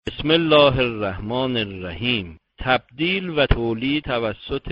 بسم الله الرحمن الرحیم. تبدیل و تولید توسط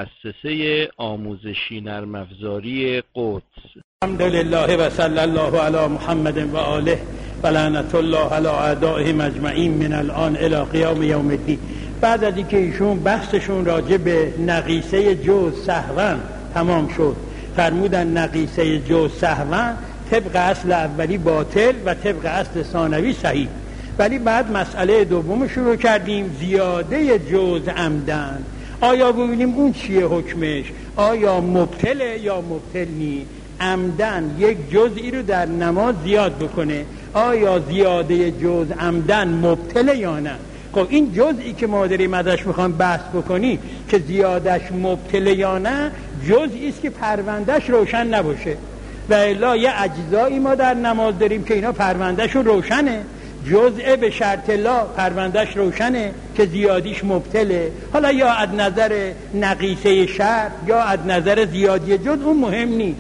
مؤسسه آموزشی نرم افزاری قدس. الحمدلله و صلی الله علی محمد و آله و لعنت الله علی اعدائهم اجمعین من الان الی قیام یوم الدین. بعد از اینکه ایشون بحثشون راجع به نقیصه جز سهوا تمام شد، فرمودن نقیصه جز سهوا طبق اصل اولی باطل و طبق اصل ثانوی صحیح. ولی بعد مسئله دوم شروع کردیم، زیاده جز عمدن. آیا ببینیم اون چیه حکمش؟ آیا مبطله یا مبطل نی؟ عمدن یک جزئی رو در نماز زیاد بکنه، آیا زیاده جز عمدن مبطله یا نه؟ خب این جزئی که ما داریم ازش میخوام بحث بکنی که زیادش مبطله یا نه، جزئی است که پروندهش روشن نباشه. و الا یه اجزایی ما در نماز داریم که اینا پروندهشون روشنه، جزء به شرط لا پروندهش روشنه که زیادیش مبطله. حالا یا از نظر نقیصه شرط یا از نظر زیادی جز، اون مهم نیست.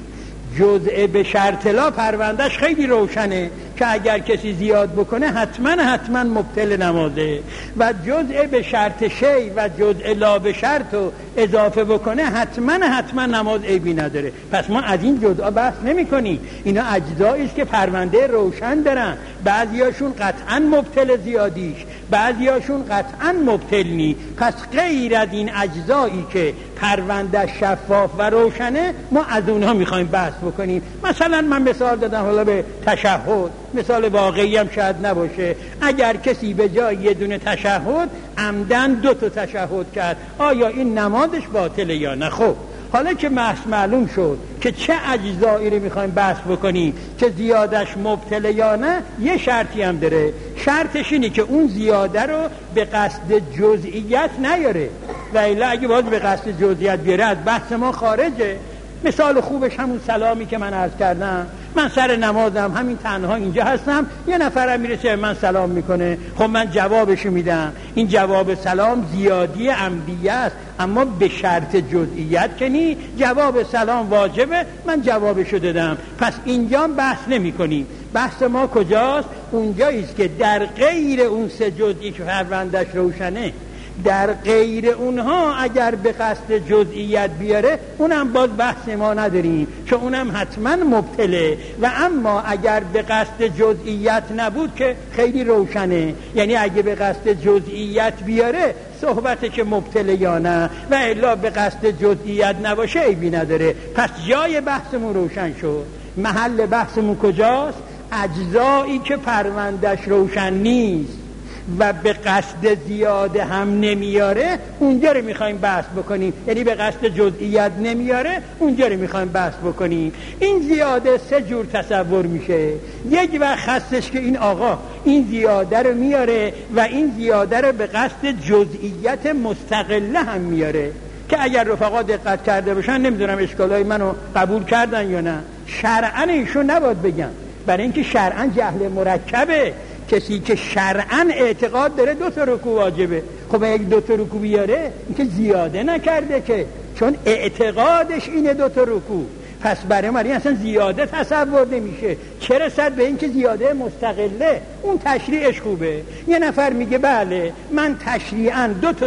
جزء به شرط لا پروندهش خیلی روشنه که اگر کسی زیاد بکنه حتما مبطل نمازه، و جزء به شرط شی و جزء لا به شرط رو اضافه بکنه حتما نماز عیبی نداره. پس ما از این جزءا بحث نمی کنیم، اینا اجزایی است که پرونده روشن دارن، بعضیاشون قطعا مبطل زیادیش، بعضیاشون قطعا مبطل نی. پس غیر از این اجزایی که پرونده شفاف و روشنه ما از اونها میخوایم بحث بکنیم. مثلا من مثال دادم حالا به تشهد، مثال واقعی هم شاید نباشه. اگر کسی به جای یه دونه تشهد عمدن 2 تا تشهد کرد، آیا این نمازش باطله یا نه؟ خب حالا که معلوم شد که چه اجزایی رو میخوایم بحث بکنیم که زیادش مبطله یا نه، یه شرطی هم داره. شرطش اینه که اون زیاده رو به قصد جزئیت نیاره، و الا اگه باز به قصد جزئیت بیاره از بحث ما خارجه. مثال خوبش همون سلامی که من عرض کردم. من سر نمازم همین تنها اینجا هستم، یه نفرم میرسه من سلام میکنه، خب من جوابشو میدم. این جواب سلام زیادی عمدیه است، اما به شرط جزئیت که نی. جواب سلام واجبه، من جوابشو دادم. پس اینجا بحث نمی کنیم. بحث ما کجاست؟ اونجاییست که در غیر اون 3 جزئی که پروندهش روشنه، در غیر اونها اگر به قصد جزئیت بیاره، اونم باز بحث ما نداریم، چون اونم حتما مبطله. و اما اگر به قصد جزئیت نبود که خیلی روشنه، یعنی اگه به قصد جزئیت بیاره صحبته که مبطله یا نه، و الا به قصد جزئیت نباشه عیبی نداره. پس جای بحثمون روشن شد. محل بحثمون کجاست؟ اجزایی که پروندهش روشن نیست و به قصد زیاده هم نمیاره، اونجا رو میخوایم بحث بکنیم. یعنی به قصد جزئیت نمیاره، اونجا رو میخوایم بحث بکنیم. این زیاده 3 جور تصور میشه. یک وقت هستش که این آقا این زیاده رو میاره و این زیاده رو به قصد جزئیت مستقله هم میاره، که اگر رفقا دقت کرده باشن، نمیدونم اشکالای منو قبول کردن یا نه، شرعاً ایشون نباید بگن، برای اینکه شرعاً جهل مرکبه. کسی که شرعاً اعتقاد داره 2 تا رکوع واجبه، خب اگه 2 تا رکوع بیاره این که زیاده نکرده که، چون اعتقادش اینه 2 تا رکوع. پس برای من اصلا زیاده تصور نمیشه، چه رسد به این که زیاده مستقله. اون تشریعش خوبه. یه نفر میگه بله من تشریعاً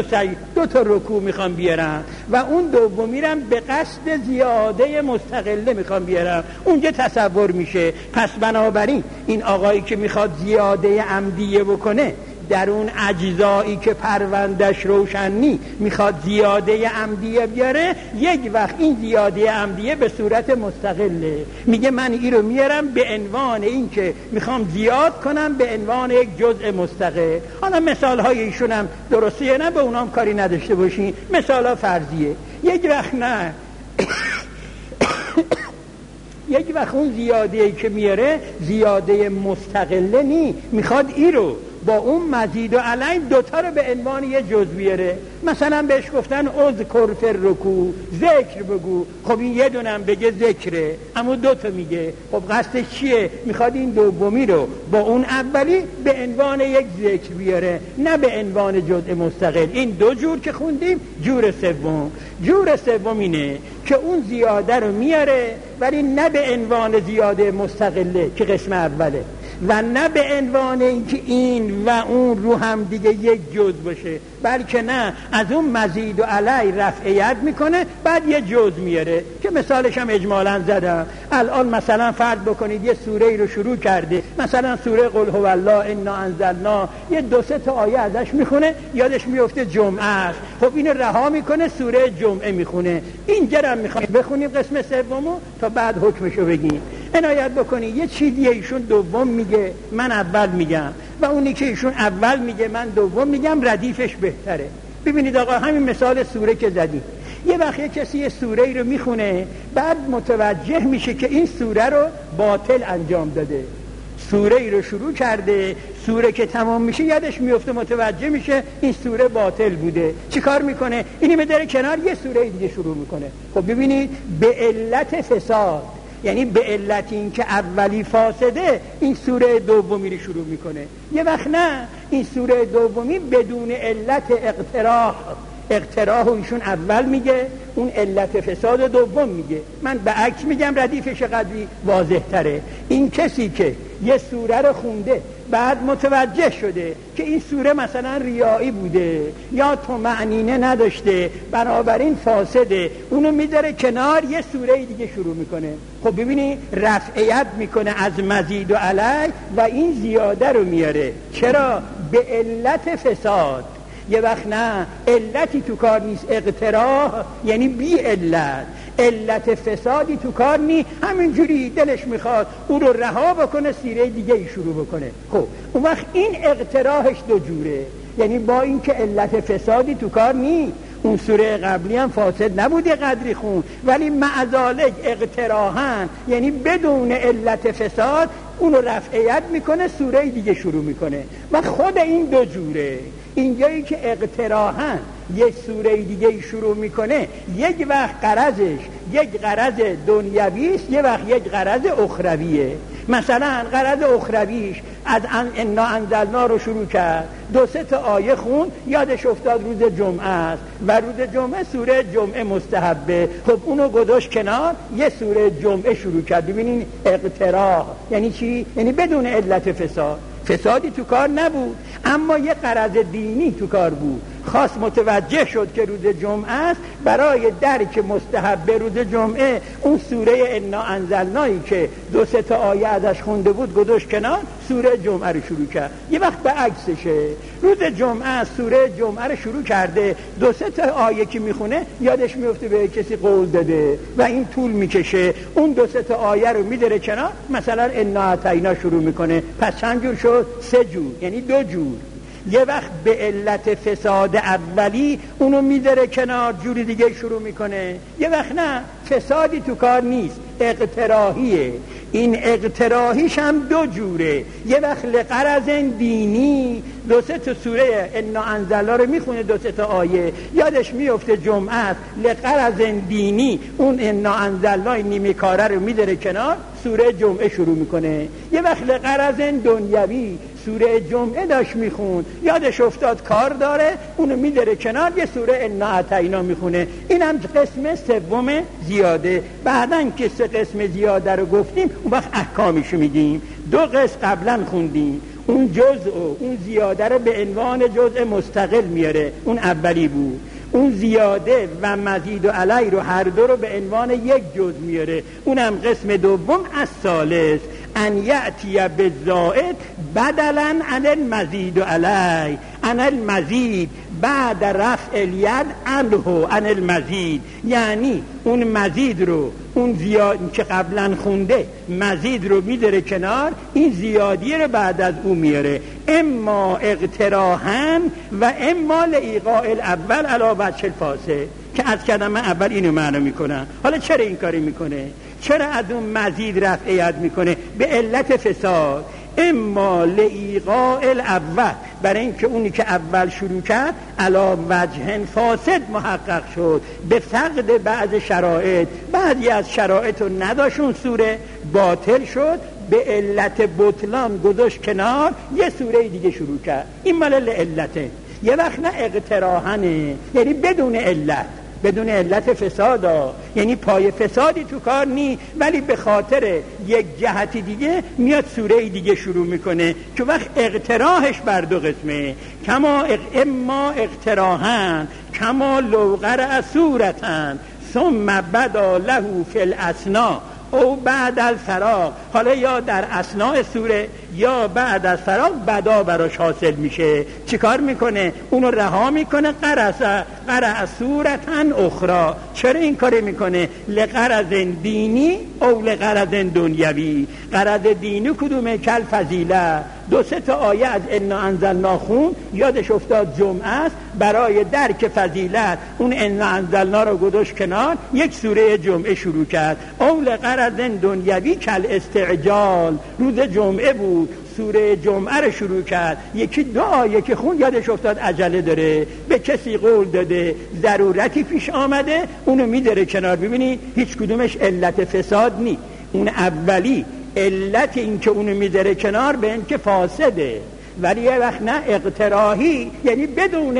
2 تا رکوع میخوام بیارم و اون دومیرم به قصد زیاده مستقله میخوام بیارم، اونجا تصور میشه. پس بنابراین این آقایی که میخواد زیاده عمدیه بکنه، در اون اجزایی که پروندهش روشن نی، میخواد زیاده عمدیه بیاره، یک وقت این زیاده عمدیه به صورت مستقله. میگه من این رو میارم به عنوان این که میخوام زیاد کنم به عنوان یک جزء مستقل. حالا مثال های ایشون هم درسته نه، به اونام کاری نداشته باشین، مثال ها فرضیه. یک وقت نه یک وقت اون زیاده‌ای که میاره زیاده مستقله نی، میخواد این رو با اون مزید و علی 2 تا رو به عنوان یه جزء بیاره. مثلا بهش گفتن اذکر فی الرکوع، ذکر بگو. خب این یه دونم بگه ذکره، اما 2 تا میگه. خب قصدش چیه؟ میخواد این دومی رو با اون اولی به عنوان یک ذکر بیاره، نه به عنوان جزء مستقل. این 2 جور که خوندیم. جور سوم اینه که اون زیاده رو میاره ولی نه به عنوان زیاده مستقله که قسم اوله، و نه به عنوان اینکه این و اون رو هم دیگه یک جز باشه، بلکه نه از اون مزید و علی رفعیت میکنه، بعد یه جز میاره که مثالش هم اجمالا زدم. الان مثلا فرض بکنید یه سوره ای رو شروع کرده، مثلا سوره قل هو الله انا انزلنا، یه 2-3 تا آیه ازش میخونه، یادش میفته جمعه است، خب اینو رها میکنه سوره جمعه میخونه. اینجا هم میخوایم بخونیم قسم سومو تا بعد حکمشو بگیم. عنایت بکنید یه چیزی ایشون دوم میگه من اول میگم و اونی که ایشون اول میگه من دوم میگم ردیفش بهتره. ببینید آقا همین مثال سوره که زدیم، یه وقت یه کسی یه سوره ای رو میخونه، بعد متوجه میشه که این سوره رو باطل انجام داده. سوره ای رو شروع کرده، سوره که تمام میشه یادش میفته، متوجه میشه این سوره باطل بوده. چی کار میکنه؟ اینی میذاره کنار، یه سوره دیگه شروع میکنه. خب ببینید به علت فساد، یعنی به علت این که اولی فاسده، این سوره دومی رو شروع میکنه. یه وقت نه، این سوره دومی بدون علت اقتراح ایشون اول میگه، اون علت فساد دوم میگه. من به عکس میگم ردیفش قدری واضح تره. این کسی که یه سوره رو خونده بعد متوجه شده که این سوره مثلا ریایی بوده یا طمأنینه نداشته، بنابراین فاسده، اونو میذاره کنار، یه سوره دیگه شروع میکنه. خب ببینی رفعیت میکنه از مزید و علی و این زیاده رو میاره. چرا؟ به علت فساد. یه وقت نه، علتی تو کار نیست، اقتراح یعنی بی علت فسادی تو کار نیست، همینجوری دلش میخواد اون رو رها بکنه، سیره دیگه ای شروع بکنه. خب اون وقت این اقتراحش دو جوره، یعنی با این که علت فسادی تو کار نیست، اون سوره قبلی هم فاسد نبوده قدری خون، ولی معذالک اقتراحاً یعنی بدون علت فساد اونو رفعیت میکنه، سوره دیگه شروع میکنه. و خود این دو جوره، اینجایی که اقتراحاً یک سوره دیگه شروع میکنه، یک وقت غرضش یک غرض دنیوی است، یک وقت یک غرض اخرویه. مثلا غرض اخرویش از انا انزلنا رو شروع کرد، 2-3 تا آیه خون، یادش افتاد روز جمعه است و روز جمعه سوره جمعه مستحبه، خب اونو گذاشت کنار، یه سوره جمعه شروع کرد. ببینین اقتراح یعنی چی؟ یعنی بدون علت فسادی تو کار نبود، اما یه غرض دینی تو کار بود. خاص متوجه شد که روز جمعه است، برای درک مستحب روز جمعه اون سوره انا انزلنایی که 2-3 تا آیه ازش خونده بود گذاشت کنار، سوره جمعه رو شروع کرد. یه وقت به عکسشه، روز جمعه سوره جمعه رو شروع کرده، 2-3 تا آیه که میخونه یادش میفته به کسی قول داده و این طول میکشه، اون 2-3 تا آیه رو میذاره کنار، مثلا انا اعطینا شروع میکنه. پس چند جور شد؟ 3 جور، یعنی 2 جور. یه وقت به علت فساد اولی اونو میذاره کنار، جوری دیگه شروع میکنه. یه وقت نه، فسادی تو کار نیست، اقتراحیه. این اقتراحیش هم 2 جوره، یه وقت لغرض دینی، 2-3 تا سوره انا انزلنا رو میخونه، 2-3 تا آیه، یادش میفته جمعه است، لغرض دینی اون انا انزلنا نیمه کاره رو میذاره کنار، سوره جمعه شروع میکنه. یه وقت لغرض دنیوی سوره جمعه داشت میخون، یادش افتاد کار داره، اونو میذاره کنار، یه سوره انا اعطینا میخونه. اینم قسم سوم زیاده. بعدن که 3 قسم زیاده رو گفتیم، اون وقت احکامشو میگیم. 2 قسم قبلا خوندیم، اون جزء و اون زیاده رو به عنوان جزء مستقل میاره، اون اولی بود. اون زیاده و مزید و علی رو هر دو رو به عنوان یک جزء میاره، اونم قسم دوم از ثالث، ان یأتی بالزائد بدلا عن المزید و علی، عن المزید بعد رفع الید عنه عن المزید، یعنی اون مزید رو، اون زیاد که قبلا خونده مزید رو میذاره کنار، این زیادی رو بعد از اون میاره، اما اقتراحاً و اما لایقاء الاول علی وجه الفاسد، که از کلمه اول اینو معنی میکنن. حالا چرا این کاری میکنه؟ چرا از اون مزید رفعیت میکنه؟ به علت فساد. اما لایقاء الاول، برای اینکه اونی که اول شروع کرد علی وجه فاسد محقق شد، به فقد بعض شرایط، بعضی از شرایط رو نداشت، اون سوره باطل شد، به علت بطلان گذاشت کنار، یه سوره دیگه شروع کرد. این مال علته. یه وقت نه اقتراحنه، یعنی بدون علت، بدون علت فساد یعنی پای فسادی تو کار نی، ولی به خاطر یک جهتی دیگه میاد سوره دیگه شروع میکنه که وقت اقتراحش بر دو قسمه، اما اقتراحن کما لوغر اسورتن ثم بدا له فی الاسنا او بعد الفراغ. حالا یا در اثناء سوره یا بعد از فراغ بدا براش حاصل میشه. چیکار میکنه؟ اونو رها میکنه. قرأ سورتن اخرى. چرا این کاری میکنه؟ لغرض دینی او لغرض دنیوی. غرض دینی کدومه؟ کل فضیله. 2-3 آیه از انا انزلنا خون یادش افتاد جمعه است، برای درک فضیلت اون انا انزلنا رو گذاشت کنار، یک سوره جمعه شروع کرد. او لغرض دنیوی کل استعجال. روز جمعه بود، سوره جمعه رو شروع کرد، 1-2 آیه که خون یادش افتاد عجله داره، به کسی قول داده، ضرورتی پیش آمده، اونو میداره کنار. ببینی هیچ کدومش علت فساد نی. اون اولی علت این که اونو میداره کنار به این که فاسده، ولی یه وقت نه اقتراحی، یعنی بدون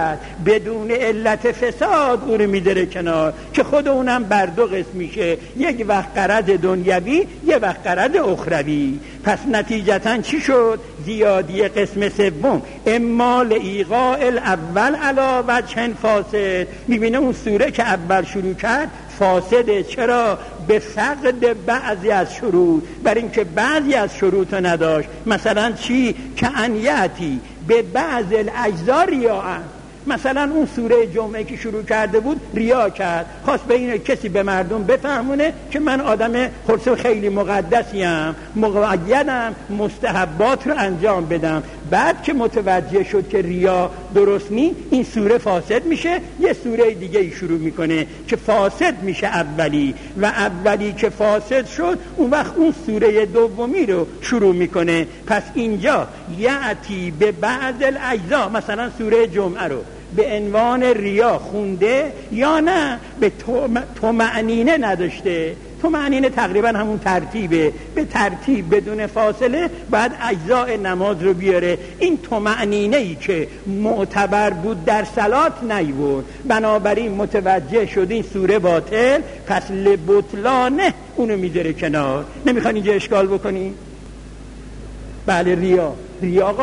علت فساد اونو میداره کنار که خود اونم بر دو قسم میشه، یک وقت غرض دنیوی، یه وقت غرض اخروی. پس نتیجتاً چی شد؟ زیادی قسم سوم اما لایقاء الاول علی وجه فاسد. میبینه اون سوره که اول شروع کرد فاسده. چرا؟ به فقد بعضی از شروط، بر اینکه بعضی از شروط رو نداشت. مثلا چی؟ که انیتی به بعض الاجزا ریاء. مثلا اون سوره جمعه که شروع کرده بود ریا کرد، خواست به این کسی به مردم بفهمونه که من آدم خلص خیلی مقدسیم، مقیدم، مستحبات رو انجام بدم. بعد که متوجه شد که ریا درست نی، این سوره فاسد میشه، یه سوره دیگه ای شروع میکنه که فاسد میشه اولی، و اولی که فاسد شد اون وقت اون سوره دومی رو شروع میکنه. پس اینجا یعتی به بعض الاجزا، مثلا سوره جمعه رو به عنوان ریا خونده یا نه به طمأنینه نداشته. طمأنینه تقریبا همون ترتیبه، به ترتیب بدون فاصله بعد اجزاء نماز رو بیاره. این طمأنینه‌ای که معتبر بود در صلات نیورد، بنابراین متوجه شد این سوره باطل، پس لبطلانه اونو میذاره کنار. نمیخوان اینجا اشکال بکنی؟ بله، ریا آقا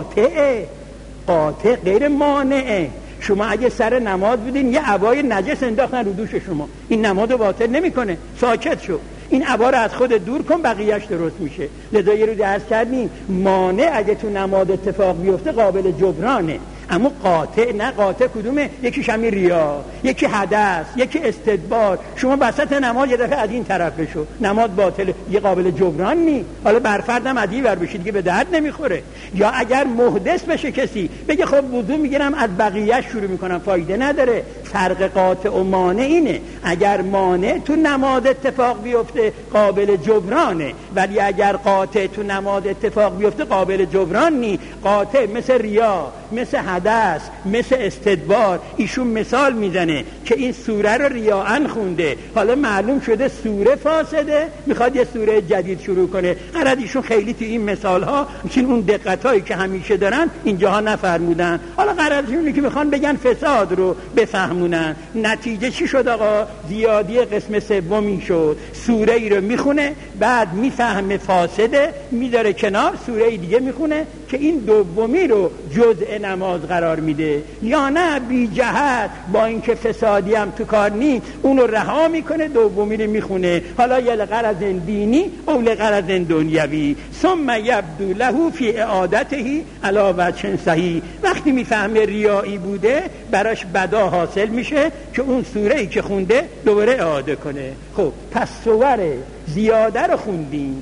قاطع غیر مانعه. شما اگه سر نماز بودین یه عبای نجس انداختن رو دوش شما، این نماز رو باطل نمیکنه. ساکت شو، این عبا رو از خود دور کن، بقیهش درست میشه. لذا یه رو درس کردیم مانع اگه تو نماز اتفاق بیفته قابل جبرانه، اما قاطع نه. قاطع کدومه؟ یکیش همین ریا، یکی حدث، یکی استدبار. شما وسط نماز یه دفعه از این طرف بشو، نماز باطله، یه قابل جبران نی. حالا برفردم از این ور بشی دیگه به درد نمیخوره. یا اگر محدث بشه کسی بگه خب وضو میگیرم از بقیه شروع میکنم، فایده نداره. فرق قاطع و مانع اینه، اگر مانع تو نماز اتفاق بیفته قابل جبرانه، ولی اگر قاطع تو نماز اتفاق بیفته قابل جبران نی. قاطع مثل ریا، مثل حدث، مثل استدبار. ایشون مثال میزنه که این سوره رو ریاءن خونده، حالا معلوم شده سوره فاسده، میخواد یه سوره جدید شروع کنه. قرار ایشون خیلی تو این مثال ها اون دقتایی که همیشه دارن اینجاها نفرمودن. حالا قرارشونه که میخوان بگن فساد رو بفهمونن. نتیجه چی شد آقا؟ زیادی قسم سومی شد. سوره ای رو میخونه، بعد میفهمه فاسده، میذاره کنار، سوره ای دیگه میخونه که این دومی رو جزء نماز قرار میده. یا نه بی جهت با اینکه فسادی هم تو کار نی، اونو رها میکنه، دومی رو میخونه. حالا یا لغرض دینی او لغرض دنیوی. ثم یبدو له فی اعادته علی وجه صحیح. وقتی میفهمه ریایی بوده براش بدا حاصل میشه که اون سوره ای که خونده دوباره اعاده کنه. خب پس سور زیاده رو خوندیم.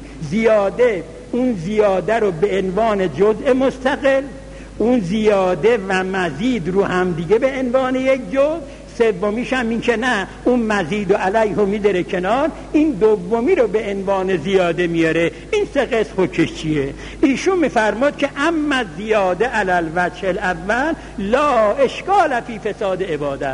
اون زیاده رو به عنوان جزء مستقل، اون زیاده و مزید رو هم دیگه به عنوان یک جزء، سومیش هم این که نه اون مزید و علیه رو میداره کنار، این دومی رو به عنوان زیاده میاره. این 3 قسم حکمش چیه؟ ایشون میفرماد که اما زیاده علی الوجه الاول لا اشکال فی فساد عبادت.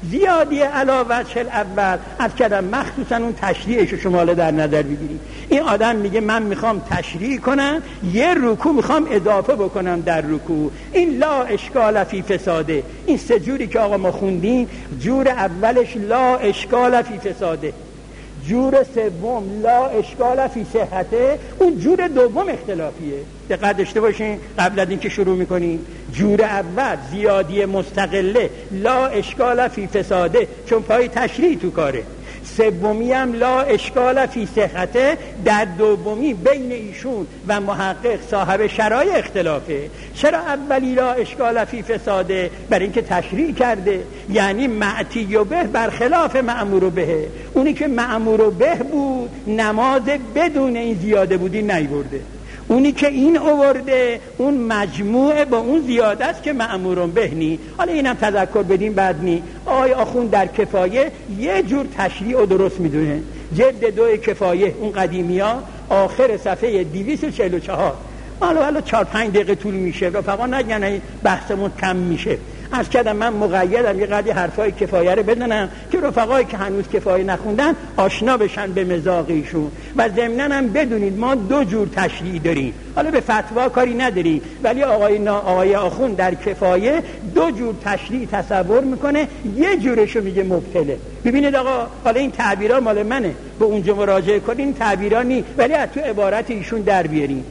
زیادی علاوه وجه الاول از کردم مخصوصا اون تشریعش رو شما در نظر بگیرید. این آدم میگه من میخوام تشریع کنم، یه رکوع میخوام اضافه بکنم در رکوع. این لا اشکال فی فساده، این سه جوری که آقا ما خوندیم، جور اولش لا اشکال فی فساده، جور سوم لا اشکال فی صحته، اون جور دوم اختلافیه. دقت داشته باشین قبل از اینکه شروع میکنیم. جور اول زیادی مستقله لا اشکال فی فساده، چون پای تشریع تو کاره. سومی هم لا اشکال فی صحته، در دومی بین ایشون و محقق صاحب شرایع اختلافه. چرا اولی لا اشکال فی فساده؟ برای اینکه تشریع کرده، یعنی معتی به برخلاف مأمور به. اونی که مأمور به بود نماز بدون این زیاده بودی نیورده، اونی که این آورده اون مجموعه با اون زیاده است که مأمورون بهنی. حالا اینم تذکر بدیم بعد نی. آقای آخوند در کفایه یه جور تشریع رو درست میدونه. جلد 2 کفایه اون قدیمی ها آخر صفحه 244. حالا 4-5 دقیقه طول میشه، رفقا نگن بحثمون کم میشه. از کردم من مقیدم یه قدری حرفای کفایه رو بدونم که رفقایی که هنوز کفایه نخوندن آشنا بشن به مزاقیشون. و ضمناً هم بدونید ما 2 جور تشریع داریم. حالا به فتوا کاری نداریم، ولی آقای آخوند در کفایه 2 جور تشریع تصور میکنه، یه جورشو میگه مبتله. ببینید آقا، حالا این تعبیرها مال منه، به اونجا مراجعه کنین، تعبیرها نی، ولی از تو عبارت ایشون در بیارین.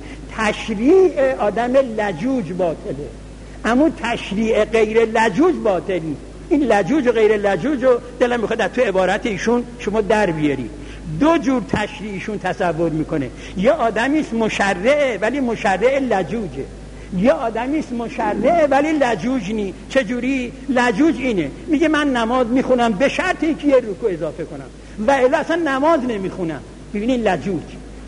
تشریع آدم لجوج باطله، اما تشریع غیر لجوج باطلی. این لجوج و غیر لجوج رو دلم میخواد تو عبارت ایشون شما در بیاری. 2 جور تشریعشون تصور میکنه. یه آدمیست مشرعه ولی مشرع لجوجه، یه آدمیست مشرعه ولی لجوج نی. چجوری؟ لجوج اینه میگه من نماز میخونم به شرط اینکه یه رکوع اضافه کنم و الا اصلا نماز نمیخونم. ببینید لجوج،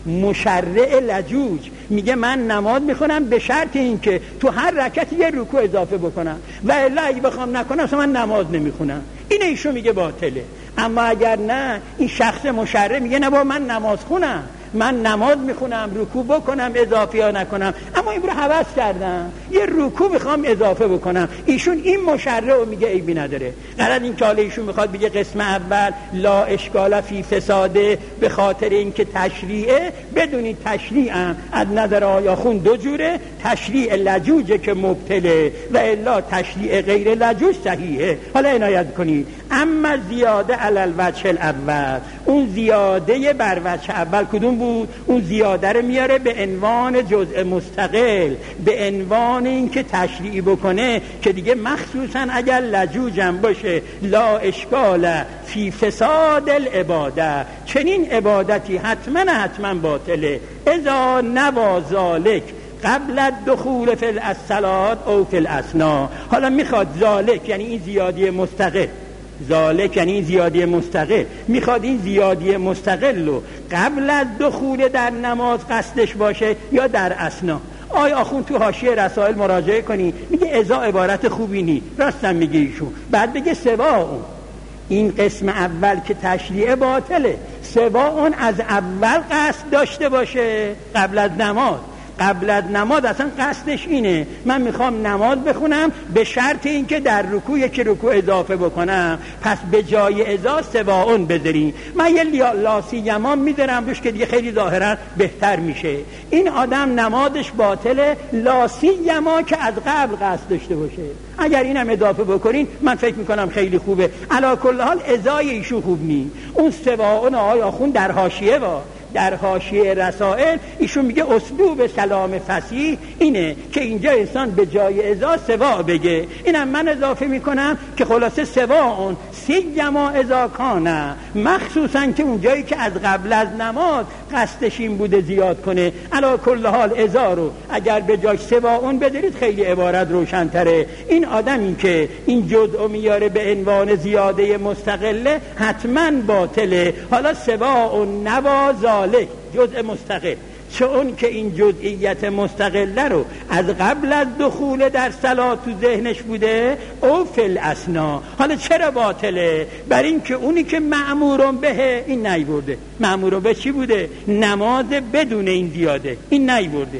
مشرع لجوج میگه من نماز میخونم به شرط اینکه تو هر رکعت یه رکوع اضافه بکنم و الا اگه بخوام نکنم اصلا من نماز نمیخونم. این ایشون میگه باطله. اما اگر نه، این شخص مشرع میگه نه با من نماز خونم، من نماز میخونم رکوع بکنم اضافه یا نکنم، اما این رو حوض کردم یه رکوع میخوام اضافه بکنم. ایشون این مشرع رو میگه عیبی نداره. قرار این که حالا ایشون میخواد بگه قسم اول لا اشکال فی فساده به خاطر اینکه تشریعه. بدونید تشریع هم از نظر آیاخون 2 جوره، تشریع لجوجه که مبتله و الا تشریع غیر لجوج صحیحه. حالا عنایت کنید. اما زیاده علی الوجه الاول، اون زیاده بر وجه اول کدوم بود؟ اون زیاده رو میاره به عنوان جزء مستقل، به عنوان اینکه تشریع بکنه که دیگه مخصوصا اگر لجوجم باشه لا اشکال فی فساد العباده، چنین عبادتی حتما باطله. اذا نوا ذالک قبل الدخول فی الصلاه او فی الاثناء. حالا میخواد ذالک یعنی این زیادی مستقل، ذالک یعنی این زیادی مستقل، میخواد این زیادی مستقل رو قبل از دخول در نماز قصدش باشه یا در اثنا. آیا آخوند تو حاشیه رسائل مراجعه کنی، میگه ازا عبارت خوبی نی، راستم میگه ایشون. بعد بگه سوا اون، این قسم اول که تشریع باطله، سوا اون از اول قصد داشته باشه قبل از نماز. قبل از نماز اصلا قصدش اینه من میخوام نماز بخونم به شرط اینکه در رکوع یک رکوع اضافه بکنم، پس به جای ازا سواون بذارین. من یه لاسیما میذارم روش که دیگه خیلی ظاهرا بهتر میشه. این آدم نمازش باطله لاسیما که از قبل قصد داشته باشه. اگر اینم اضافه بکنین من فکر میکنم خیلی خوبه. علی کل حال ازای ایشون خوب نی. اون سواون آقای آخوند در حاشیه در حاشیه رسائل ایشون میگه اسلوب سلام فصیح اینه که اینجا انسان به جای ازا سوا بگه. اینم من اضافه میکنم که خلاصه سوا اون سیما ازا کانه، مخصوصا که اونجایی که از قبل از نماز قصدش این بوده زیاد کنه. علی کل حال ازا رو اگر به جای سوا اون بدارید خیلی عبارت روشن‌تره. این آدمی که این جزء میاره به عنوان زیاده مستقله حتما باطله. حالا سوا اون نوازا جزء مستقل، چون که این جزئیت مستقله رو از قبل از دخول در صلات تو ذهنش بوده او فی الاثنا. حالا چرا باطله؟ برای اینکه اونی که مأمورون به این نیورده. مأمورون به چی بوده؟ نماز بدون این زیاده این نیورده.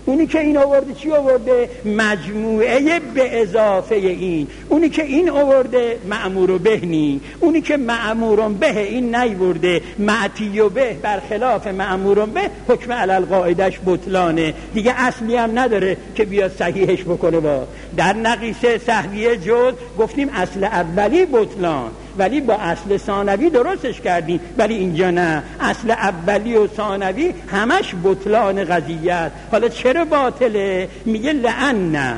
اونی که این آورده چی آورده؟ مجموعه به اضافه این. اونی که این آورده مأمور به نی، اونی که مأمور به این نیورده معتی به برخلاف مأمور به حکم علی القاعدهش بطلانه دیگه، اصلی هم نداره که بیاد صحیحش بکنه. با در نقیصه سهویه جز گفتیم اصل اولی بطلان، ولی با اصل ثانوی درستش کردیم، ولی اینجا نه، اصل اولی و ثانوی همش بطلان قضیه است. حالا چرا باطله؟ میگه لأن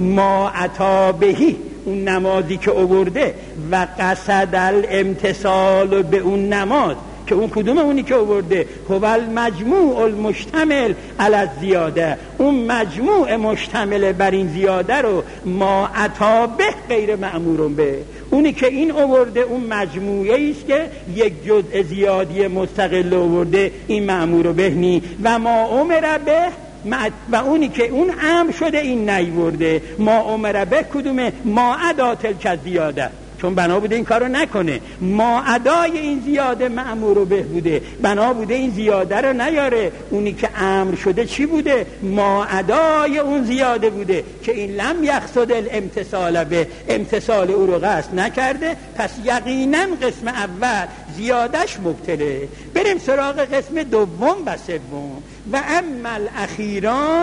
ما عطا بهی، اون نمازی که آورده و قصد الامتصال به اون نماز، که اون کدوم اونی که آورده؟ هو المجموع المشتمل علی الزیاده، اون مجموع مشتمل بر این زیاده رو ما عطا به غیر مأمور به، اونی که این آورده اون مجموعه است که یک جزء زیادی مستقل آورده، این مأمور به نی. و ما امر به، و اونی که اون امر شده این نیورده، ما امر به کدومه؟ ما ادا تلک زیاده، چون بنا بوده این کارو نکنه، ما ادای این زیاده مأمور به بوده، بنا بوده این زیاده رو نیاره. اونی که امر شده چی بوده؟ ما ادای اون زیاده بوده که این لم یقصد الامتصال به، امتصال او رو قصد نکرده، پس یقینا قسم اول زیادش مبتله. بریم سراغ قسم دوم و سوم. و اما الاخیران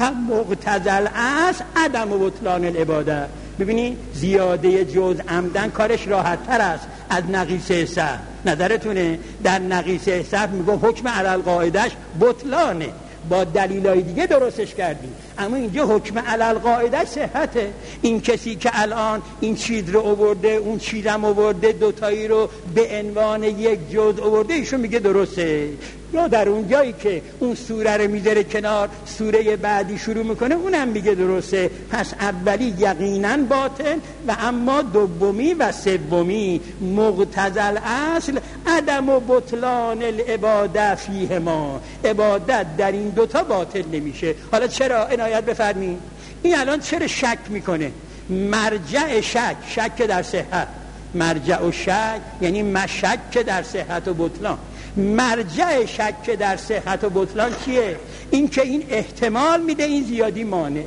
فمقتضی الاصل عدم بطلان العباده. ببینی زیاده جز عمدن کارش راحت تر است از نقیصه سهو. نظرتونه؟ در نقیصه سهو میگم حکم علی القاعدهش بطلانه، با دلیلای دیگه درستش کردیم، اما اینجا حکم علی القاعدهش صحته. این کسی که الان این چیز رو آورده اون چیزم آورده، دوتایی رو به عنوان یک جز آورده، ایشون میگه درسته. یا در اون جایی که اون سوره رو میذاره کنار، سوره بعدی شروع میکنه، اونم میگه درسته. پس اولی یقینا باطل و اما دومی و سومی مقتضی الاصل عدم بطلان العباده فیه ما، عبادت در این دوتا باطل نمیشه. حالا چرا؟ عنایت بفرمین. این الان چرا شک میکنه؟ مرجع شک در صحت، مرجع و شک یعنی مشک در صحت و بطلان. مرجع شک در صحت و بطلان چیه؟ این که این احتمال میده این زیادی مانعه،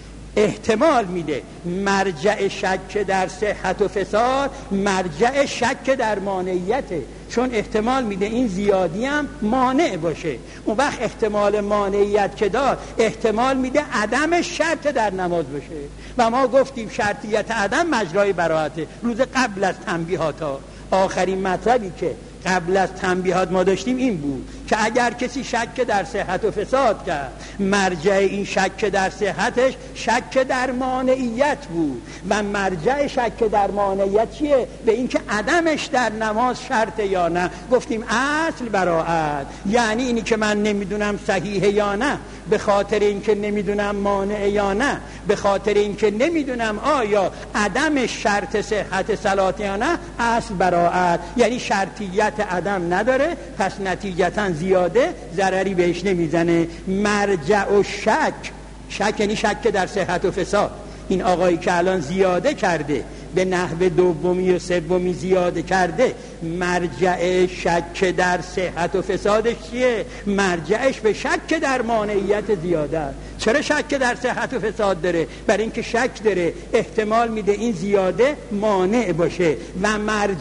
احتمال میده. مرجع شک در صحت و فساد مرجع شک در مانعیته، چون احتمال میده این زیادی هم مانع باشه. اون وقت احتمال مانعیت که دار، احتمال میده عدم شرط در نماز باشه. و ما گفتیم شرطیت عدم مجرای براءته. روز قبل از تنبیهات ها آخرین مطلبی که قبل از تنبیهات ما داشتیم این بود که اگر کسی شک در صحت و فساد کرد، مرجع این شک در صحتش شک در مانعیت بود و مرجع شک در مانعیت چیه؟ به این که عدمش در نماز شرطه یا نه. گفتیم اصل براءت، یعنی اینی که من نمیدونم صحیحه یا نه، به خاطر اینکه نمیدونم مانع یا نه، به خاطر اینکه نمیدونم آیا عدم شرط صحت صلات یا نه، اصل براءت، یعنی شرطیت عدم نداره، پس نتیجتا زیاده ضرری بهش نمیزنه. مرجع و شک یعنی شک در صحت و فساد. این آقایی که الان زیاده کرده، به نحو دومی و سومی زیاده کرده، مرجع شک در صحت و فسادش چیه؟ مرجعش به شک در مانعیت زیاده است. چرا شک در صحت و فساد داره؟ برای اینکه شک داره احتمال میده این زیاده مانع باشه. و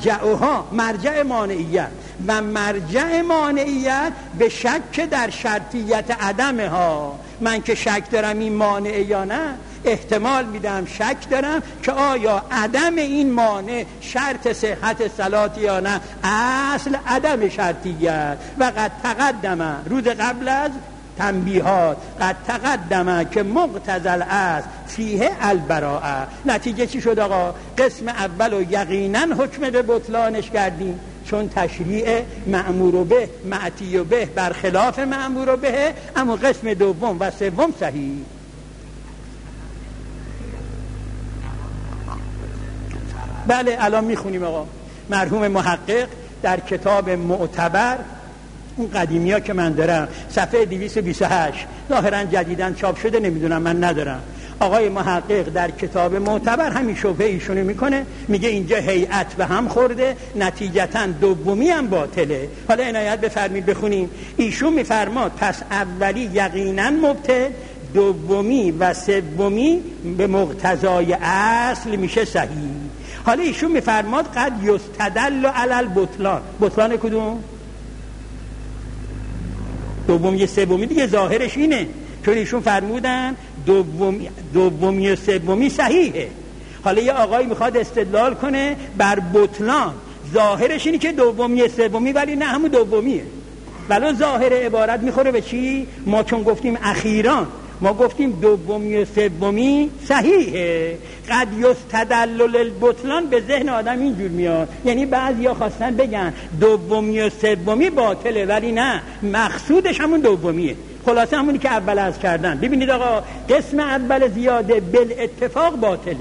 مرجع مانعیت و مرجع مانعیت به شک در شرطیت عدمه ها. من که شک دارم این مانع یا نه، احتمال میدم شک دارم که آیا عدم این مانع شرط صحت صلات یا نه، اصل عدم شرطیت. و قد تقدمه، روز قبل از تنبیهات، قد تقدمه که مقتضی الاصل فیه البراءه. نتیجه چی شد آقا؟ قسم اول و یقینا حکم به بطلانش کردیم، چون تشریع مأمور به معتی به برخلاف مأمور به. اما قسم دوم و سوم صحیح. بله الان میخونیم آقا. مرحوم محقق در کتاب معتبر، اون قدیمی ها که من دارم، صفحه 228، ظاهرا جدیدن چاپ شده نمیدونم، من ندارم. آقای محقق در کتاب معتبر همین شبهه ایشونو میکنه، میگه اینجا هیئت به هم خورده، نتیجتا دومی هم باطله. حالا عنایت بفرمید بخونیم. ایشون میفرماد پس اولی یقینا مبطل، دومی و سومی به مقتضای اصل میشه صحیح. حالا ایشون میفرماد قد یستدل علی البطلان. بطلان کدوم؟ دومی سومی دیگه ظاهرش اینه، چون ایشون فرمودن دومی و سومی صحیحه. حالا یه آقایی میخواد استدلال کنه بر بطلان، ظاهرش اینه که دومی سومی، ولی نه همون دومیه. ولی ظاهر عبارت میخوره به چی؟ ما چون گفتیم اخیران ما گفتیم دومی و سومی صحیحه. قد یستدل للبطلان به ذهن آدم اینجور میاد، یعنی بعضیا خواستن بگن دومی و سومی باطله، ولی نه، مقصودش همون دومیه. خلاصه همونی که اول عرض کردن. ببینید آقا، قسم اول زیاده بالاتفاق باطله،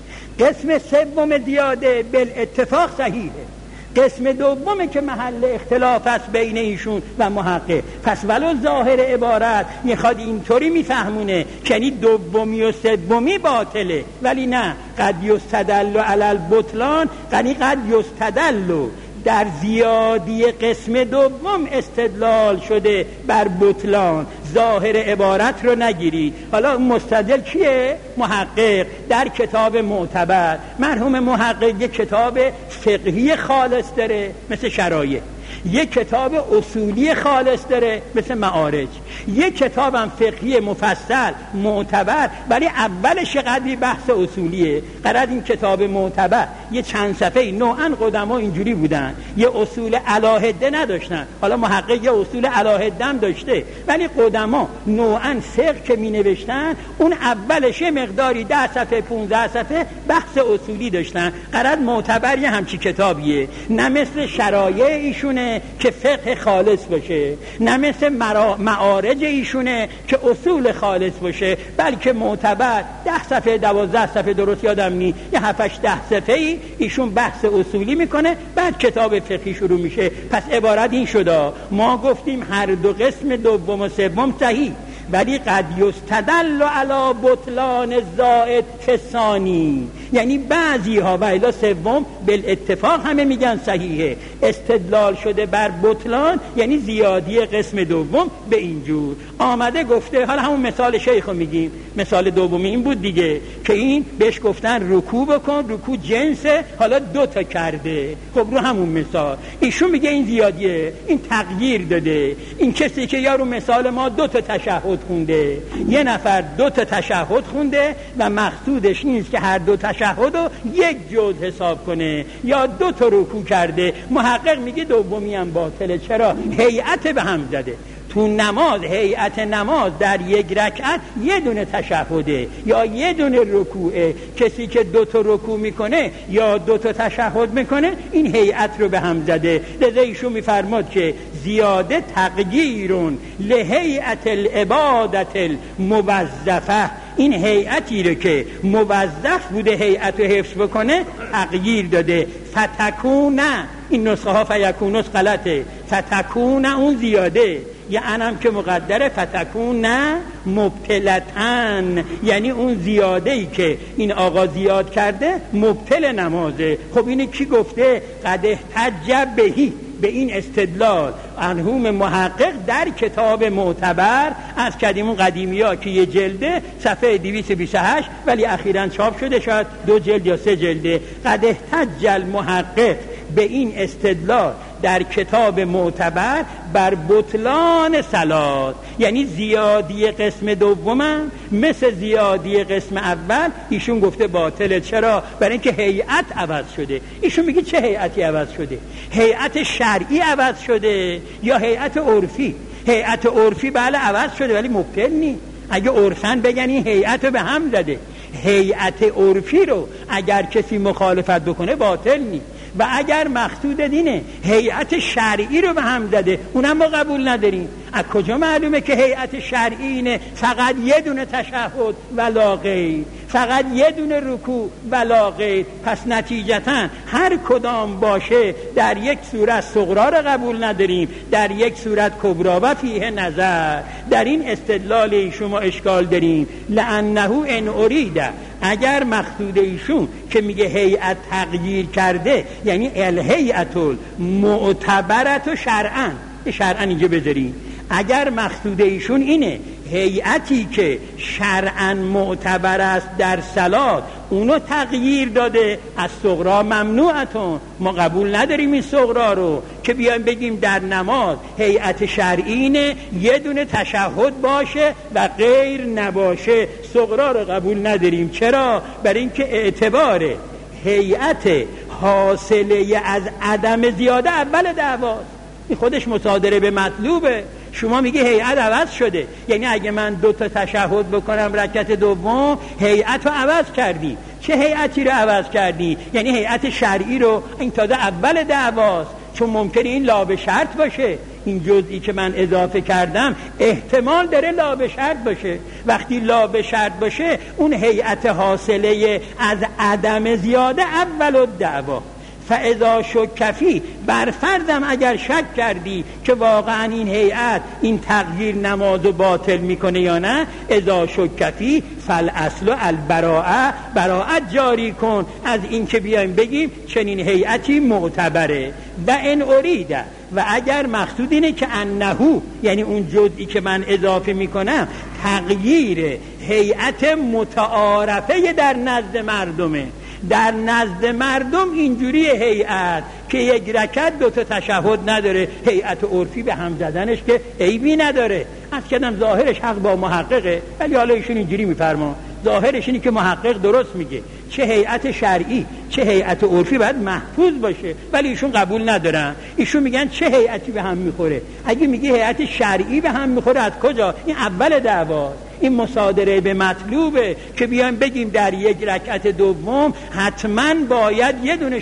قسم سوم زیاده بالاتفاق صحیحه، قسم دومه که محل اختلاف است بین ایشون و محقق. پس ولو ظاهر عبارت میخواد اینطوری میفهمونه که یعنی دومی و سومی باطله، ولی نه، قد یستدل علی البطلان، یعنی قد یستدل در زیادی قسم دوم استدلال شده بر بطلان. ظاهر عبارت رو نگیرید. حالا اون مستدل کیه؟ محقق در کتاب معتبر. مرحوم محقق یک کتاب فقهی خالص داره مثل شرایع، یک کتاب اصولی خالص داره مثل معارج، یک کتابم فقهی مفصل معتبر، ولی اولش قدری بحث اصولیه. قرار این کتاب معتبر یه چند صفحه نوعاً قدما اینجوری بودن، یه اصول علاهده نداشتن. حالا محقق یه اصول علاهده هم داشته، ولی قدما نوعاً فقه که می نوشتن اون اولش مقداری 10 صفحه 15 صفحه بحث اصولی داشتن. قرار معتبر یه همچی کتابیه، نه مثل شرایع ایشونه که فقه خالص باشه، نه مثل معارج ایشونه که اصول خالص باشه، بلکه معتبر 10 صفحه 12 صفحه، درست یادم نی، یه 7-8 صفحه ایشون بحث اصولی میکنه، بعد کتاب فقهی شروع میشه. پس عبارت این شده، ما گفتیم هر دو قسم دوم و سوم صحیح، ولی قد یستدل علی بطلان زائد فسانی، یعنی بعضی ها و الی سوم بالاتفاق همه میگن صحیحه، استدلال شده بر بطلان یعنی زیادی قسم دوم به اینجور آمده گفته. حالا همون مثال شیخو میگیم، مثال دومی این بود دیگه که این بهش گفتن رکوع بکن، رکوع جنسه، حالا 2 تا کرده. خب رو همون مثال ایشون میگه این زیادیه، این تغییر داده. این کسی که یارو مثال ما 2 تا تشهد خونده، یه نفر 2 تا تشهد خونده و مقصودش نیست که هر 2 تشهد رو یک جز حساب کنه، یا 2 تا رکوع کرده. محقق میگه دومی هم باطله. چرا؟ هیئت به هم زده. تو نماز هیئت نماز در یک رکعت یه دونه تشهده یا یه دونه رکوعه. کسی که 2 تا رکوع میکنه یا 2 تا تشهد میکنه این هیئت رو به هم زده. لذا ایشون میفرماد که زیاده تغییرون لهیئت العبادت الموظفه، این هیئتی رو که موظف بوده هیئت رو حفظ بکنه تغییر داده. فتکون، این نسخه ها فیکونس غلطه، فتکون اون زیاده، یه انم که مقدره، فتکون مبتلتن، یعنی اون زیاده ای که این آقا زیاد کرده مبتل نمازه. خب اینه کی گفته؟ قد احتج بهی، به این استدلال مرحوم محقق در کتاب معتبر از قدیمی ها که یه جلده صفحه 228 ولی اخیراً چاپ شده، شاید 2 جلد یا 3 جلده. قد احتج المحقق به این استدلال در کتاب معتبر بر بطلان صلات، یعنی زیادی قسم دوم مثل زیادی قسم اول ایشون گفته باطله. چرا؟ برای اینکه هیئت عوض شده. ایشون میگه چه هیئتی عوض شده؟ هیئت شرعی عوض شده یا هیئت عرفی؟ هیئت عرفی بله عوض شده ولی مبطل نی. اگه عرفن بگن این هیئت رو به هم زده. هیئت عرفی رو اگر کسی مخالفت بکنه باطل نی. و اگر مقصود دینه هیئت شرعی رو به هم زده، اونم ما قبول نداریم. از کجا معلومه که هیئت شرعی اینه فقط یه دونه تشهد ولا غیر، فقط یه دونه رکوع ولا غیر؟ پس نتیجتا هر کدام باشه در یک صورت صغرا رو قبول نداریم، در یک صورت کبرا و فیه نظر. در این استدلال شما اشکال داریم. لانه ان ارید، اگر مقصود ایشون که میگه هیئت تغییر کرده یعنی الهیئت المعتبرت شرعا، شرعا اینجا بذاریم، اگر مقصود ایشون اینه هیئتی که شرعاً معتبر است در صلات اونو تغییر داده، از صغرا ممنوعتون، ما قبول نداریم این صغرا رو که بیایم بگیم در نماز هیئت شرعینه یه دونه تشهد باشه و غیر نباشه، صغرا رو قبول نداریم. چرا؟ برای اینکه اعتبار هیئت حاصله از عدم زیاده اول دعواست، این خودش مصادره به مطلوبه. شما میگی هیئت عوض شده، یعنی اگه من 2 تا تشهد بکنم رکعت دوم هیئت رو عوض کردی. چه هیئتی رو عوض کردی؟ یعنی هیئت شرعی رو. این تازه اول دعواست، چون ممکنه این لا به شرط باشه. این جزئی که من اضافه کردم احتمال داره لا به شرط باشه. وقتی لا به شرط باشه اون هیئت حاصله از عدم زیاده اول الدعوا. فاذا شک فی، بر فرضم اگر شک کردی که واقعا این هیئت این تغییر نمازو باطل میکنه یا نه، اذا شک فی فالاصل البراءه، براءت جاری کن از این که بیایم بگیم چنین هیئتی معتبره. و ان اریده، و اگر مقصود اینه که انهو، یعنی اون جزئی که من اضافه میکنم تغییر هیئت متعارفه در نزد مردمه، در نزد مردم اینجوری هیئت که یک رکعت 2 تا تشهد نداره، هیئت عرفی به هم زدنش که عیبی نداره. از کدام ظاهرش حق با محققه، ولی حالا ایشون اینجوری میفرما، ظاهرش اینه که محقق درست میگه، چه هیئت شرعی چه هیئت عرفی باید محفوظ باشه، ولی ایشون قبول ندارن. ایشون میگن چه هیئتی به هم میخوره. اگه میگی هیئت شرعی به هم میخوره، از کجا؟ این اول دعواست، این مصادره به مطلوبه که بیایم بگیم در یک رکعت دوم حتما باید یه دونه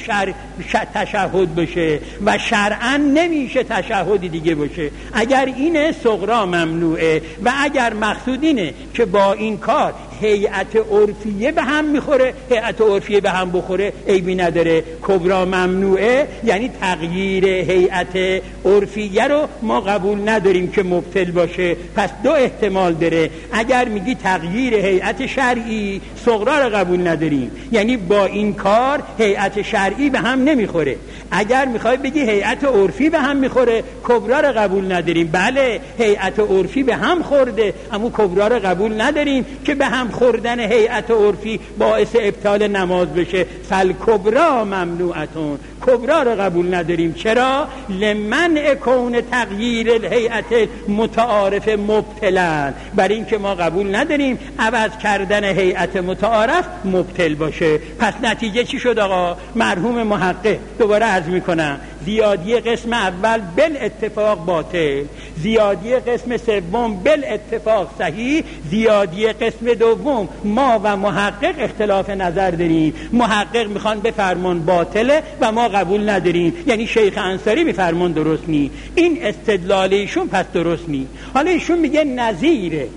تشهد بشه و شرعاً نمیشه تشهدی دیگه باشه. اگر اینه صغرا ممنوعه، و اگر مقصود اینه که با این کار هیئت عرفیه به هم میخوره، هیئت عرفیه به هم بخوره عیبی نداره. کبرا ممنوعه یعنی تغییر هیئت عرفیه رو ما قبول نداریم که مبطل باشه. پس 2 احتمال داره. اگر میگی تغییر هیئت شرعی، صغرا رو قبول نداریم، یعنی با این کار هیئت شرعی به هم نمیخوره. اگر میخوای بگی هیئت عرفی به هم میخوره، کبرا رو قبول نداریم. بله هیئت عرفی به هم خورده، اما کبرا رو قبول نداریم که به هم خوردن هیئت عرفی باعث ابطال نماز بشه. فالکبرا ممنوعتون، کبرا رو قبول نداریم. چرا؟ لمنع کون تغییر الهیئت متعارف مبطلا، برای اینکه ما قبول نداریم عوض کردن هیئت متعارف مبطل باشه. پس نتیجه چی شد آقا؟ مرحوم محقق دوباره عرض میکنم، زیادی قسم اول بالاتفاق باطل، زیادی قسم سوم بالاتفاق صحیح، زیادی قسم دوم ما و محقق اختلاف نظر داریم. محقق میخوان بفرمان باطله و ما قبول نداریم، یعنی شیخ انصاری میفرمان درست نی. این استدلالیشون پس درست نی. حالا ایشون میگه نظیره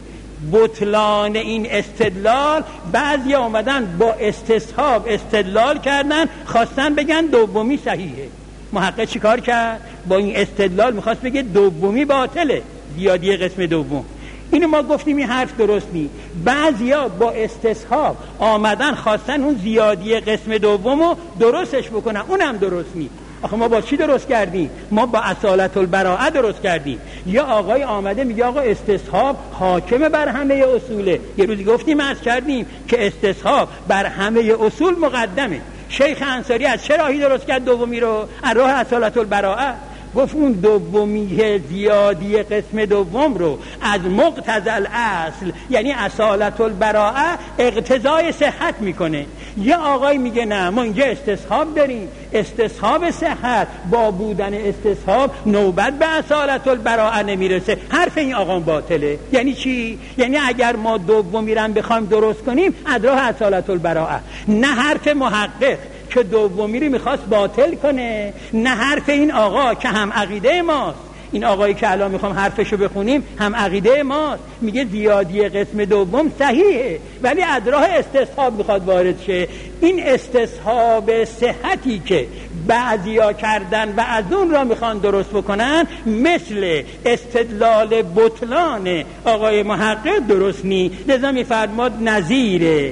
بطلان این استدلال، بعضی آمدن با استصحاب استدلال کردن، خواستن بگن دومی صحیحه. محقق چی کار کرد؟ با این استدلال میخواست بگه دومی باطله، زیادی قسم دوم. اینو ما گفتیم این حرف درست نی. بعضیا با استصحاب آمدن خواستن اون زیادی قسم دومو درستش بکنن، اونم درست نی. آخه ما با چی درست کردیم؟ ما با اصالت البراءه درست کردیم. یا آقای آمده میگه آقا استصحاب حاکم بر همه اصوله. یه روزی گفتیم از کردیم که استصحاب بر همه اصول مقدمه. شیخ انصاری از چه راهی درست کرد دومی رو؟ از راه اصالت البراءه. گفت اون دومی زیادی قسم دوم رو از مقتضی الاصل، یعنی اصالت البراءه، اقتضای صحت میکنه. یه آقای میگه نه ما اینجا استصحاب داریم، استصحاب صحت، با بودن استصحاب نوبت به اصالت البراءه نمیرسه. حرف این آقا باطله. یعنی چی؟ یعنی اگر ما دومی رو بخوایم درست کنیم از راه اصالت البراءه، نه حرف محقق که دومی رو میخواست باطل کنه، نه حرف این آقا که هم عقیده ماست. این آقایی که الان میخوام حرفشو بخونیم هم عقیده ماست، میگه زیادی قسم دوم صحیحه ولی از راه استصحاب میخواد وارد شه. این استصحاب صحتی که بعضیا کردن و از اون را میخوان درست بکنن، مثل استدلال بطلان آقای محقق درست نی. لذا میفرماد نظیر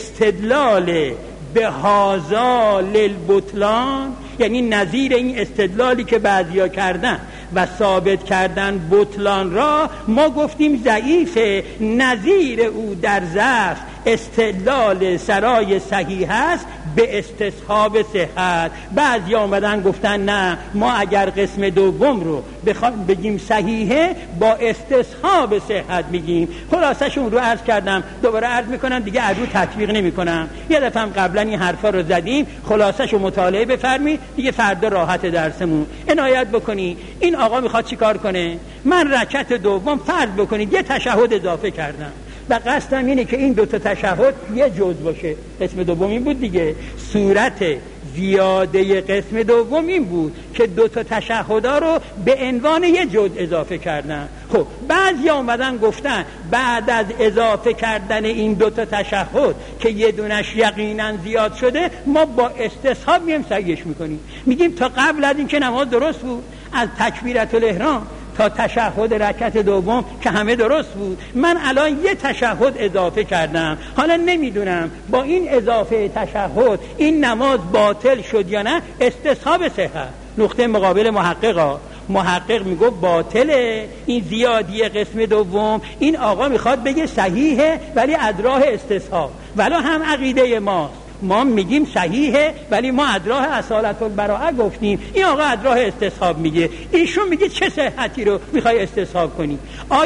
استدلال به هازا للبطلان، یعنی نظیر این استدلالی که بعضیا کردن و ثابت کردن بطلان را ما گفتیم ضعیفه. نظیر او در ضعف استدلال سرای صحیح است به استصحاب صحت. بعضی آمدن گفتن نه، ما اگر قسم دوم رو بگیم صحیحه با استصحاب صحت میگیم. خلاصشون رو عرض کردم، دوباره عرض میکنم دیگه عدو تطبیق نمیکنم. یه دفعه هم قبلا این حرفا رو زدیم، خلاصشو مطالعه بفرمی دیگه، فردا راحت درسمون. عنایت بکنی این آقا میخواد چیکار کنه؟ من رکعت دوم فرض بکنید یه تشهد اضافه کردم و قصدم اینه که این 2 تا تشهد یه جز باشه. قسم دوم این بود دیگه، صورت زیاده قسم دوم این بود که 2 تا تشهدها رو به عنوان یه جز اضافه کردن. خب بعضی اومدن گفتن بعد از اضافه کردن این 2 تا تشهد که یه دونش یقینا زیاد شده، ما با استصحاب میم صحیحش میکنیم. میگیم تا قبل از این که نماز درست بود، از تکبیرة الاحرام تا تشهد رکعت دوم که همه درست بود، من الان یه تشهد اضافه کردم. حالا نمیدونم با این اضافه تشهد این نماز باطل شد یا نه. استصحاب صحت نقطه مقابل محقق میگه باطله این زیادی قسم دوم. این آقا میخواد بگه صحیحه ولی از راه استصحاب. ولی هم عقیده ما میگیم صحیحه ولی ما از راه اصالت البراءه گفتیم، این آقا از راه استصحاب میگه. ایشون میگه چه صحتی رو میخوای استصحاب کنی؟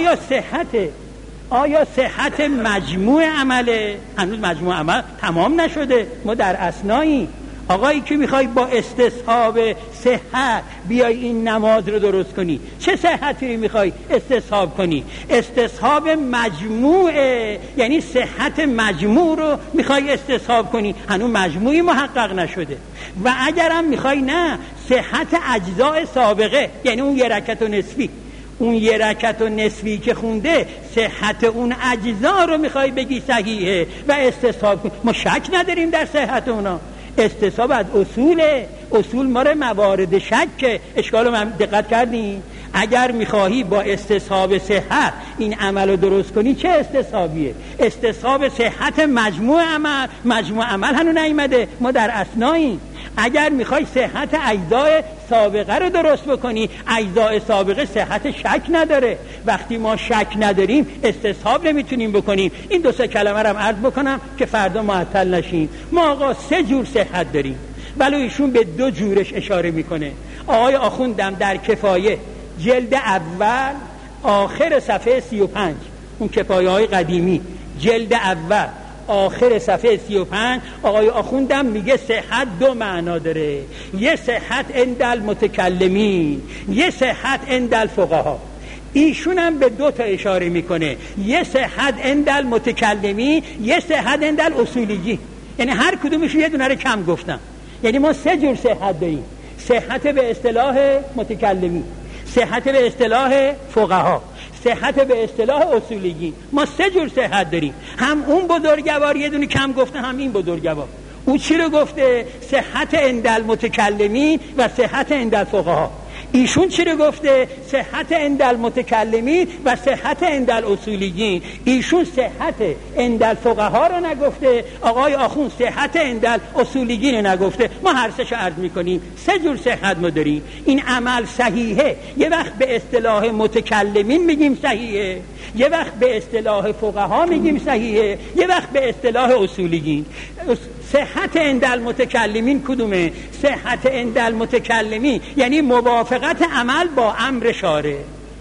آیا صحت مجموع عمله؟ هنوز مجموع عمل تمام نشده، ما در اثنایی. آقایی که میخوای با استصحاب صحت بیای این نماز رو درست کنی، چه صحتی رو میخوای استصحاب کنی؟ استصحاب مجموعه، یعنی صحت مجموع رو میخوای استصحاب کنی. هنوز مجموعی محقق نشده. و اگرم میخوای نه، صحت اجزاء سابقه، یعنی اون یه رکعت و نصفی که خونده، صحت اون اجزا رو میخوای بگی صحیحه و استصحاب کنی. ما شک نداریم در صحت اونا. استصحاب از اصول ما رو موارد شک. اشکال رو دقت کردین؟ اگر میخواهی با استصحاب صحت این عمل رو درست کنی، چه استصحابیه؟ استصحاب صحت مجموع عمل هنو نیامده، ما در اثنایی. اگر میخوای صحت اجزای سابقه رو درست بکنی، اجزای سابقه صحت شک نداره. وقتی ما شک نداریم استصحاب نمیتونیم بکنیم. این 2 کلمه رو عرض بکنم که فردا معطل نشیم. ما آقا 3 جور صحت داریم، ولی ایشون به 2 جورش اشاره میکنه. آقای آخوندم در کفایه جلد اول آخر صفحه 35، اون کفایه های قدیمی جلد اول آخر صفحه 35، آقای آخوندم میگه صحت 2 معنا داره. یه صحت عند المتکلمین، یه صحت عند الفقها. ایشون هم به 2 تا اشاره میکنه، یه صحت عند المتکلمین، یه صحت عند الاصولیین. یعنی هر کدومش یه دونه رو کم گفتم. یعنی ما 3 جور صحت داریم: صحت به اصطلاح متکلمین، صحت به اصطلاح فقها، صحت به اصطلاح اصولیین. ما 3 جور صحت داریم. هم اون بزرگوار یه دونه کم گفته، هم این بزرگوار. او چی رو گفته؟ صحت عند المتکلمین و صحت عند الفقها. ایشون چی رو گفته؟ صحت عند المتکلمین و صحت عند الاصولیین. ایشون صحت عند الفقها رو نگفته، آقای آخوند صحت عند الاصولیین رو نگفته. ما هر سه‌شو عرض میکنیم. 3 جور صحت ما داریم. این عمل صحیحه، یه وقت به اصطلاح متکلمین میگیم صحیحه، یه وقت به اصطلاح فقها میگیم صحیحه، یه وقت به اصطلاح اصولیین. صحت عند المتکلمین کدومه؟ صحت عند المتکلمین یعنی موافقت عمل با امر شارع.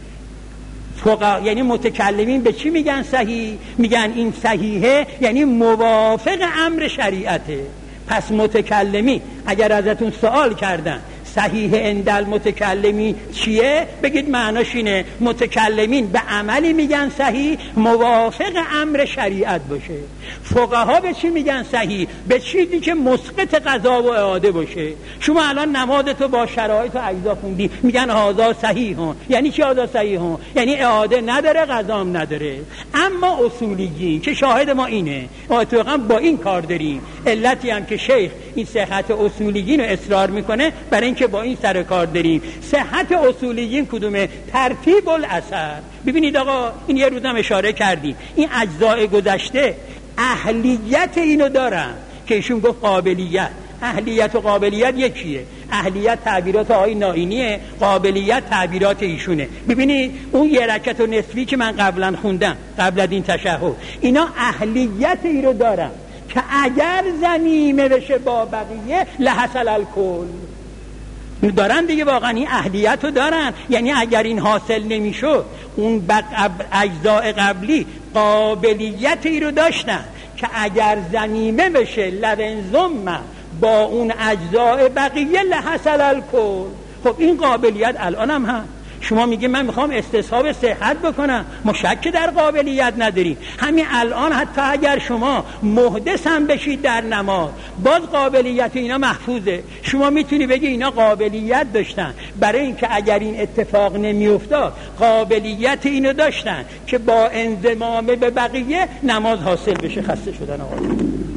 یعنی متکلمین به چی میگن صحیح؟ میگن این صحیحه یعنی موافق امر شریعته. پس متکلمین اگر ازتون سوال کردن صحیح عند المتکلمین چیه؟ بگید معناش اینه متکلمین به عملی میگن صحیح موافق امر شریعت باشه. فقها به چی میگن صحیح؟ به چیزی که مسقط قضا و اعاده باشه. شما الان نمازتو با شرایط و اجزا خوندی، میگن هذا صحیحون. یعنی چی هذا صحیحون؟ یعنی اعاده نداره، قضام نداره. اما اصولیین که شاهد ما اینه، اتفاقا با این کار داریم. علتی هم که شیخ این صحت اصولیین رو اصرار میکنه برای اینکه با این سر کار داریم. صحت اصولیین کدومه؟ ترتیب الاثر. ببینید آقا، این یه روزم اشاره کردیم، این اجزاء گذشته اهلیت اینو دارن که ایشون گفت قابلیت. اهلیت و قابلیت یکیه. اهلیت تعبیرات آقای نائینیه، قابلیت تعبیرات ایشونه. ببینید اون یه رکعت و نصفی که من قبلا خوندم قبل از این تشهد، اینا اهلیت ای رو دارن که اگر ضمیمه بشه با بقیه لحصل الکل دارن دیگه، واقعا این اهلیت رو دارن. یعنی اگر این حاصل نمیشد اون اجزاء قبلی قابلیت ای رو داشتن که اگر ضمیمه بشه لرنزم با اون اجزاء بقیه لحصل الکل. خب این قابلیت الان هم هست. شما میگه من میخوام استصحاب صحت بکنم، ما شک در قابلیت نداریم. همین الان حتی اگر شما محدث هم بشید در نماز باز قابلیت اینا محفوظه. شما میتونی بگی اینا قابلیت داشتن برای اینکه اگر این اتفاق نمیافتاد قابلیت اینو داشتن که با انضمام به بقیه نماز حاصل بشه. خسته شدن آقا.